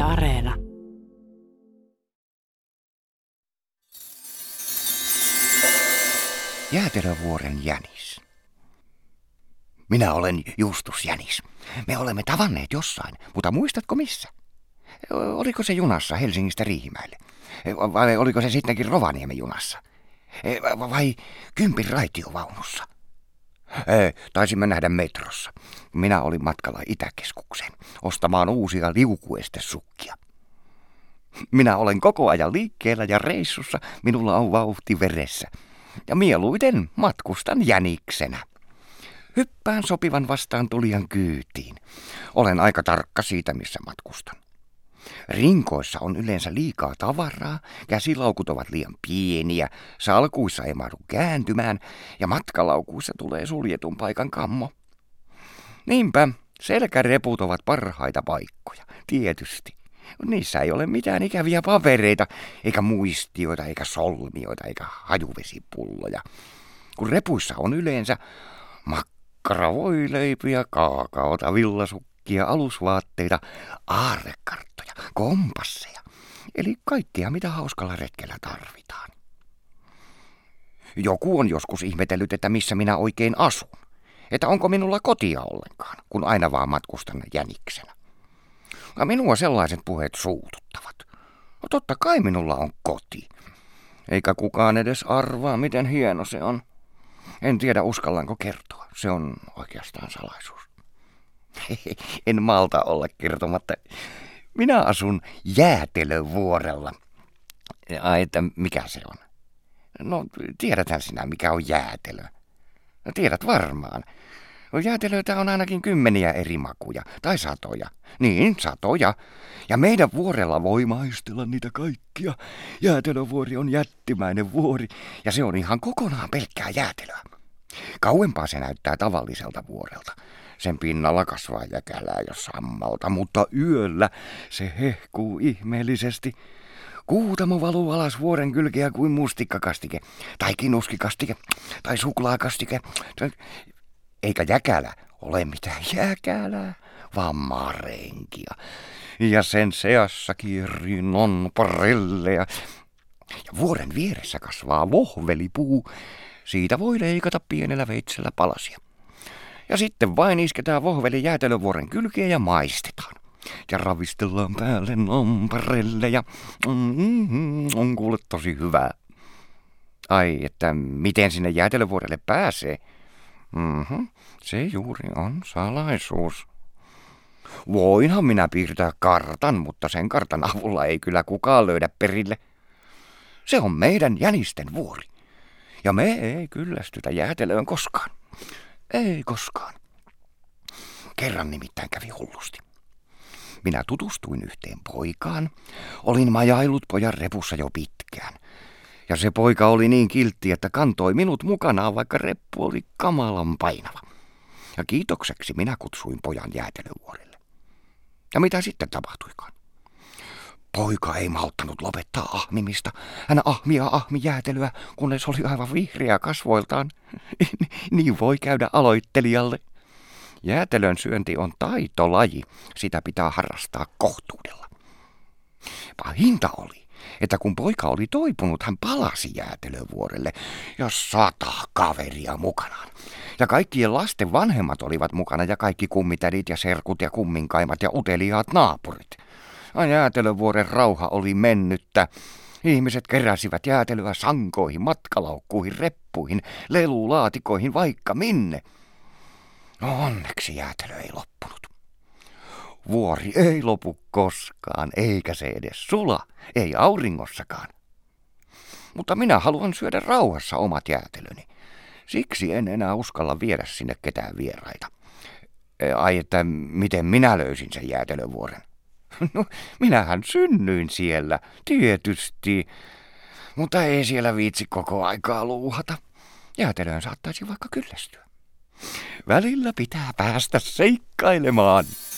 Areena. Jäätelövuoren jänis. Minä olen Justus Jänis. Me olemme tavanneet jossain, mutta muistatko missä? Oliko se junassa Helsingistä Riihimäelle? Vai oliko se sittenkin Rovaniemen junassa? Vai Kympin raitiovaunussa? Taisimme nähdä metrossa. Minä olin matkalla Itäkeskukseen ostamaan uusia liukuestesukkia. Minä olen koko ajan liikkeellä ja reissussa, minulla on vauhti veressä. Ja mieluiten matkustan jäniksenä. Hyppään sopivan vastaan tulijan kyytiin. Olen aika tarkka siitä, missä matkustan. Rinkoissa on yleensä liikaa tavaraa, käsilaukut ovat liian pieniä, salkuissa ei mahdu kääntymään ja matkalaukuissa tulee suljetun paikan kammo. Niinpä, selkäreput ovat parhaita paikkoja, tietysti. Niissä ei ole mitään ikäviä papereita, eikä muistioita, eikä solmioita, eikä hajuvesipulloja. Kun repuissa on yleensä makkara, voileipiä, kaakaota, villasukkia, alusvaatteita, aarrekarttoja, kompasseja. Eli kaikkea, mitä hauskalla retkellä tarvitaan. Joku on joskus ihmetellyt, että missä minä oikein asun. Että onko minulla kotia ollenkaan, kun aina vaan matkustan jäniksenä. Minua sellaiset puheet suututtavat. No totta kai minulla on koti. Eikä kukaan edes arvaa, miten hieno se on. En tiedä, uskallanko kertoa. Se on oikeastaan salaisuus. En malta olla kertomatta. Minä asun Jäätelövuorella. Ai, että mikä se on? No, tiedäthän sinä, mikä on jäätelö. No, tiedät varmaan. Jäätelöitä on ainakin 10 eri makuja, tai satoja. Niin, satoja. Ja meidän vuorella voi maistella niitä kaikkia. Jäätelövuori on jättimäinen vuori, ja se on ihan kokonaan pelkkää jäätelöä. Kauempaa se näyttää tavalliselta vuorelta. Sen pinnalla kasvaa jäkälää ja sammalta, mutta yöllä se hehkuu ihmeellisesti. Kuutamo valuu alas vuoren kylkeä kuin mustikkakastike, tai kinuskikastike, tai suklaakastike. Eikä jäkälä ole mitään jäkälää, vaan marenkia. Ja sen seassa kierii nonparelleja. Ja vuoren vieressä kasvaa vohvelipuu. Siitä voi leikata pienellä veitsellä palasia. Ja sitten vain isketään vohveli jäätelövuoren kylkeen ja maistetaan. Ja ravistellaan päälle nonparelleja. On kuule tosi hyvää. Ai, että miten sinne jäätelövuorelle pääsee? Se juuri on salaisuus. Voinhan minä piirtää kartan, mutta sen kartan avulla ei kyllä kukaan löydä perille. Se on meidän jänisten vuori. Ja me ei kyllästytä jäätelöön koskaan. Ei koskaan. Kerran nimittäin kävi hullusti. Minä tutustuin yhteen poikaan. Olin majaillut pojan repussa jo pitkään. Ja se poika oli niin kiltti, että kantoi minut mukanaan, vaikka reppu oli kamalan painava. Ja kiitokseksi minä kutsuin pojan jäätelövuorelle. Ja mitä sitten tapahtuikaan? Poika ei malttanut lopettaa ahmimista. Hän ahmi jäätelöä, kunnes oli aivan vihreä kasvoiltaan. Niin voi käydä aloittelijalle. Jäätelön syönti on taitolaji. Sitä pitää harrastaa kohtuudella. Pahinta oli, että kun poika oli toipunut, hän palasi jäätelövuorelle ja 100 kaveria mukanaan. Ja kaikkien lasten vanhemmat olivat mukana ja kaikki kummitädit ja serkut ja kumminkaimat ja uteliaat naapurit. Jäätelövuoren rauha oli mennyttä. Ihmiset keräsivät jäätelöä sankoihin, matkalaukkuihin, reppuihin, lelulaatikoihin, vaikka minne. Onneksi jäätelö ei loppunut. Vuori ei lopu koskaan, eikä se edes sula, ei auringossakaan. Mutta minä haluan syödä rauhassa omat jäätelöni. Siksi en enää uskalla viedä sinne ketään vieraita. Ai, että miten minä löysin sen jäätelövuoren? No, minähän synnyin siellä, tietysti. Mutta ei siellä viitsi koko aikaa luuhata. Jäätelöön saattaisi vaikka kyllästyä. Välillä pitää päästä seikkailemaan.